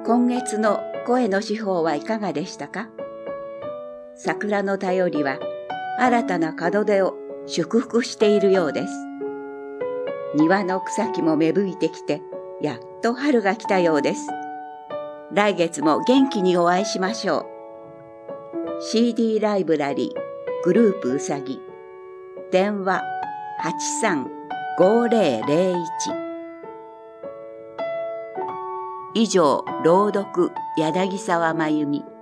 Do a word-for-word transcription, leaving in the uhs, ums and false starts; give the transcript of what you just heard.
今月の声の手法はいかがでしたか？桜の便りは新たな門出を祝福しているようです。庭の草木も芽吹いてきて、やっと春が来たようです。来月も元気にお会いしましょう。シーディー ライブラリーグループうさぎ電話 はちさんごぜろぜろいち 以上、朗読柳沢真由美。